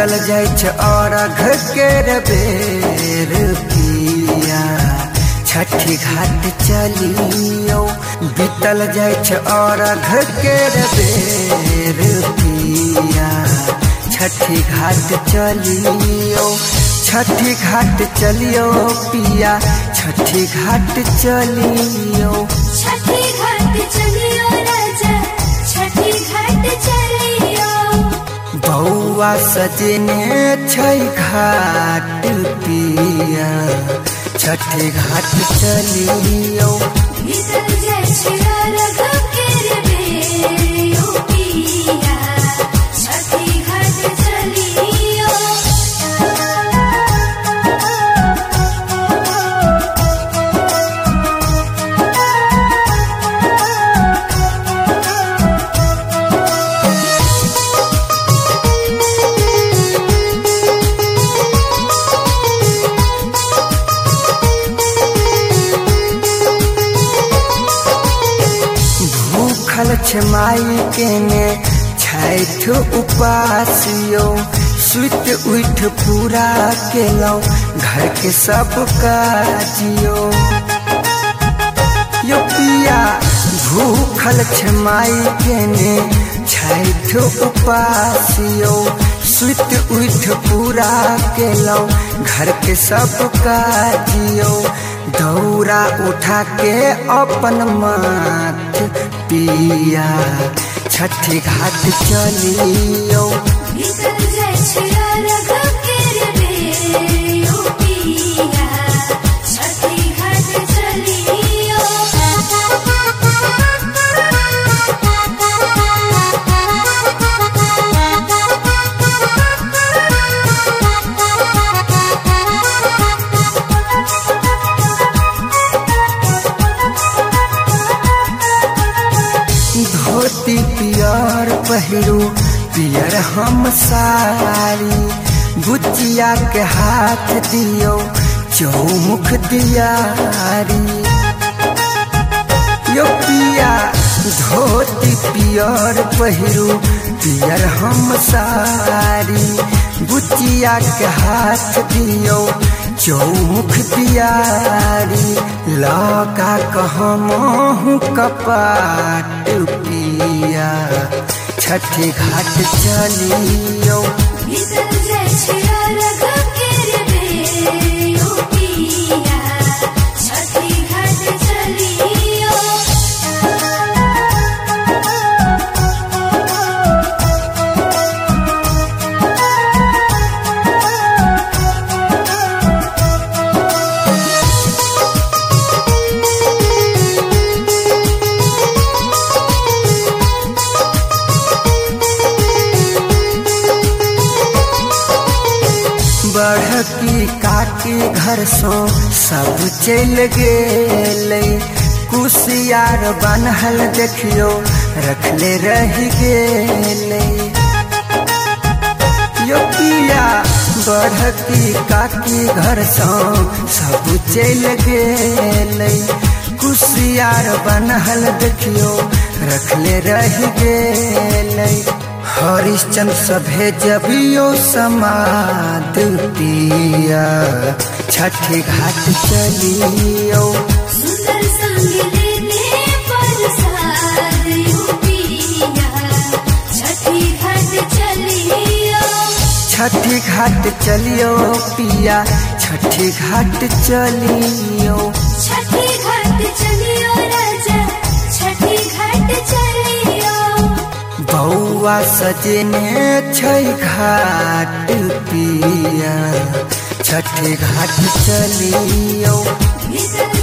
बीतल जाय छ अरघ केर बेर पिया छठी घाट चलियो। बीतल जाय छ अरघ केर बेर पिया छठी घाट चलियो। छठी घाट चलियो पिया छठी घाट चलियो। छठी घाट चलियो राजा छठी घाट चलियो। बौआ सजने छै घाट पिया छठी घाट चलियो। बीतल जाय छ अरघ केर बेर पिया छठी घाट चलियो। भूखल छ माई के ने छैठ उपासियो। सुत उठ पूरा केलो घर के सब काजियो। यो पिया भूखल छ माई के ने छैठ उपासियो। सुत उठ पूरा केलो घर के सब काजियो। दौरा उठा के अपन माथ पिया छठी घाट चलियो। बीतल जाय छ अरघ केर बेर पिया छठी घाट चलियो। धोती पियर पहिरो पियर हम सारी। बुचिया के हाथ दियो चौमुख दियारी। यो पिया धोती पियर पहिरो पियर हम सारी। बुचिया के हाथ दियो चौमुख दियारी। लगा कहमहु कपाट पिया छठी घाट चलियो। बीतल जाय छ अरघ केर बेर पिया छठी घाट चलियो। बड़की काकी घर सो सब चल गेले। कुशियार बनहल देखियो रखले रह गेले। यो पिया बड़की काकी घर सो सब चल गेले। कुशियार बनहल देखियो रखले रह गेले। हरिश्चंद्र सभे जबियो समाद पिया छठी घाट चलियो। सुंदर संग लेने प्रसाद पिया छठी घाट चलियो। छठी घाट चलियो पिया छठी घाट चलियो। छठी घाट चलियो राजा छठी घाट चलियो। बौआ सजने छै घाट पिया छठी घाट चलियो। बीतल